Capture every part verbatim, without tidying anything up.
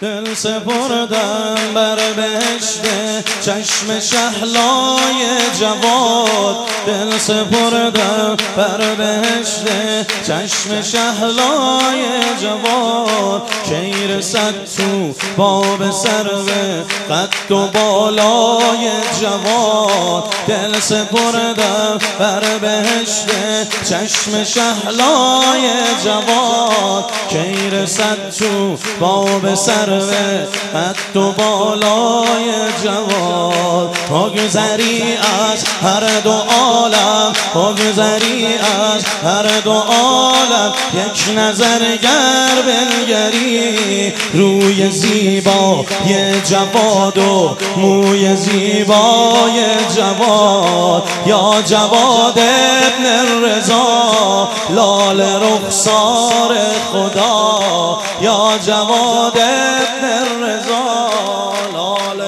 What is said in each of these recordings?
دل سپردم بر بهشت چشم شهلای جواد، دل سپردم بر بهشت چشم شهلای جواد. کی رسد تو باب سرو قد و بالای جواد، دل سپردم بر بهشت چشم شهلای جواد. کی رسد تو باب سرو قد و بالای جواد. بگذری از هر دو عالم، بگذری از هر دو عالم، یک نظر گر بنگری روی زیبای جواد و موی زیبای جواد. یا جواد ابن رضا لال رخسار خدا، یا جواد ابن رضا لال.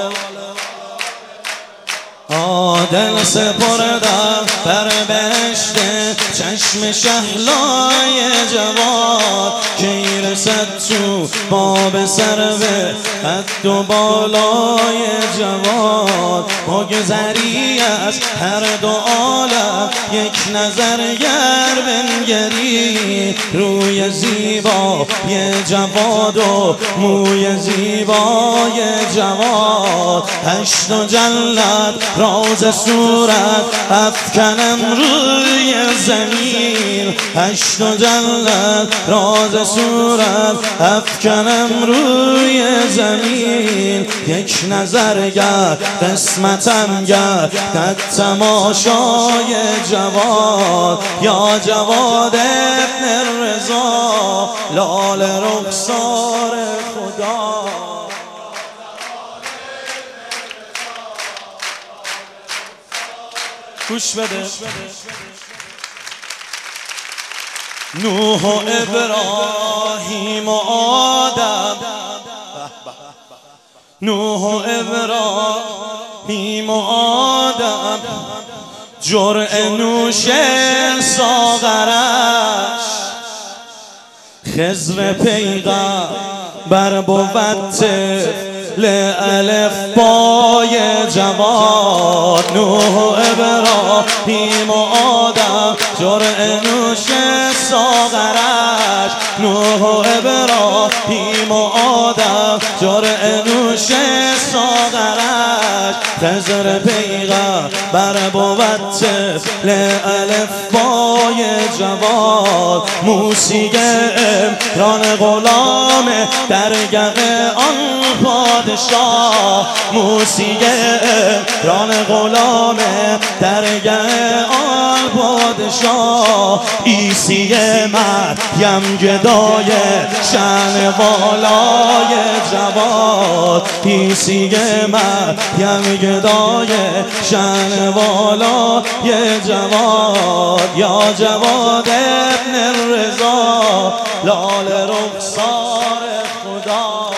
دل سپردم بر بهشت چشم شهلای جواد. کی رسد تو باب سرو قد و بالای جواد. بگذری از هر دو عالم، یک نظر گر بنگری روی زیبای جواد و موی زیبای جواد. هشت و جلد راز صورت افکنم روی زمین، هشت و جلد راز صورت افکنم روی زمین. یک نظر گر قسمتم گر در تماشای جواد. یا جواد ابن رضا لال رخسار خدا. گوش بده. نوح و ابراهیم و آدم، نوح و ابراهیم و آدم، جرعه نوش ساغرش. خضر پیغمبر بود طفل الف پای جواد. نوح و ابراهیم و آدم، جرعه نوش ساغرش. نوح و ابراهیم و آدم، جرعه نوش ساغرش. خضر پیغمبر بود طفل الف پای جواد. موسی عمران غلام درگه آن پادشاه، موسی عمران غلام درگه آن پادشاه. عیسی مریم گدای شأن والای جواد، عیسی مریم گدای شأن والای جواد. یا جواد ابن رضا لال رخسار خدا.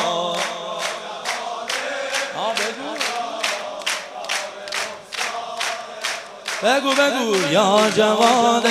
بگو بگو یا جواد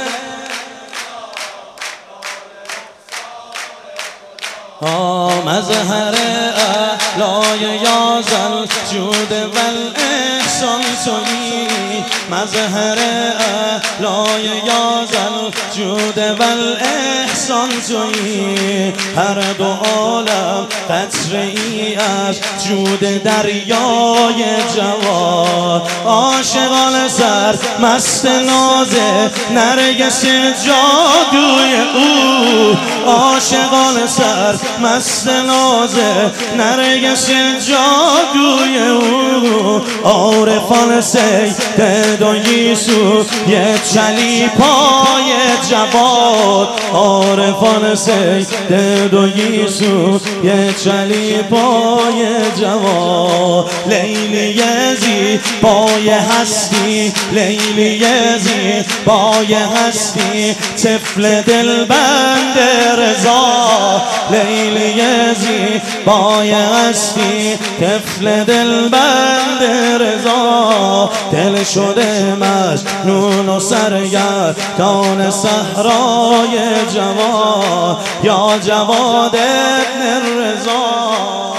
مظهر اعلای یازل جود و الاحسان تویی. مظهر اعلای یازل جود و الاحسان تویی. هر دو عالم قطره ای از جود دریای جواد. عاشقان سر مست ناز نرگس جادوی او، عاشقان سر مست ناز نرگس جادوی او. عارفان سید و یسوع یه چلی پای جواد، عارفان سید و یسوع یه چلی پای جواد. لیلی یزی پای هستی، لیلی یزی پای هستی، طفل دلبند رضا. لیلی یزی پای هستی، طفل دلبند رضا. دل شده مجنون و سرگردان صحرای جواد. یا جواد ابن رضا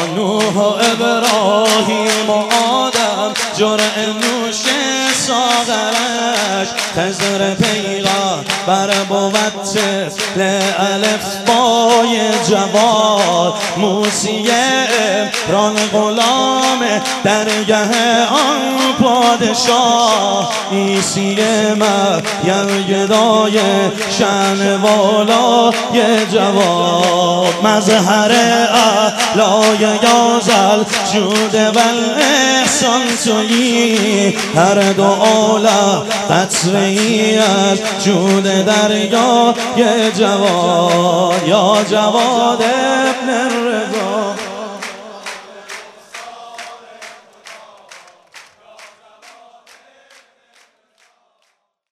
نوح و ابراهیم و آدم جرع نوش ساغرش خضر پیغمبر بود طفل الفبای جواد موسی عمران غلام درگه آن پادشاه عیسی مریم گدای شأن والای جواد مظهر اعلای یازل جود و احسان تویی هر دو عالم قطره ای از جود دریای جواد یا جواد ابن رضا